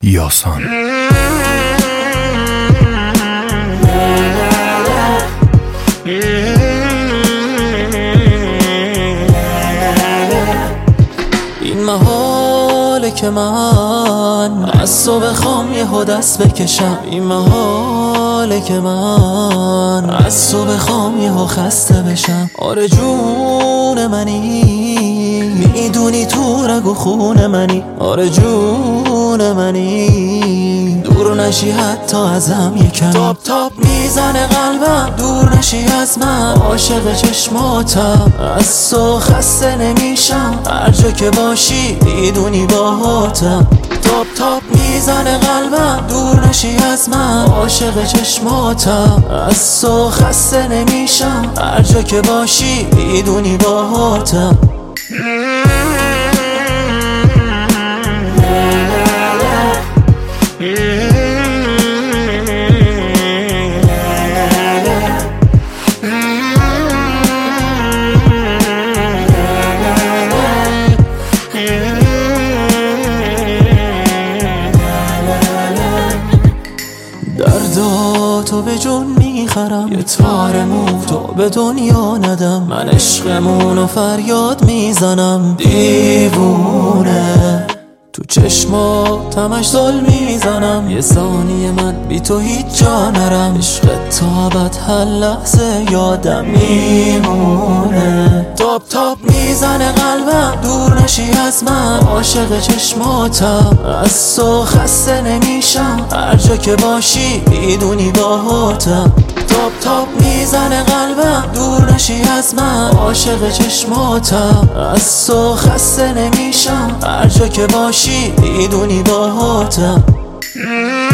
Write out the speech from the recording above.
یاسان. این محاله که من از تو بخوام یهو دست بکشم، این محاله که من از تو بخوام یهو خسته بشم. آره جون منی، میدونی تو رگ و خون منی. آره جون منی، دور نشی حتی ازم یکم. تاپ تاپ میزنه قلبم، دور نشی از من. عاشق چشماتم، از تو خسته نمیشم. هر جا که باشی میدونی باهاتم. تاپ تاپ میزنه قلبم، دور نشی از من. عاشق چشماتم، از تو خسته نمیشم. هر جا که باشی میدونی باهاتم. درداتو به جون میخرم، یه تار مو تو به دنیا ندم. من عشقمونو فریاد میزنم، دیوونه تو چشماتم ظل میزنم. یه ثانیه من بی تو هیچ جا نرم. عشق تا ابد هر لحظه یادم میمونه. تاپ تاپ میزنه قلبم، دور نشی از من. عاشق چشماتم، از تو خسته نمیشم. هر جا که باشی میدونی باهاتم. تاپ تاپ میزنه قلبم، دور نشی از من. عاشق چشماتم، از تو خسته نمیشم. هر جا که باشی میدونی باهاتم.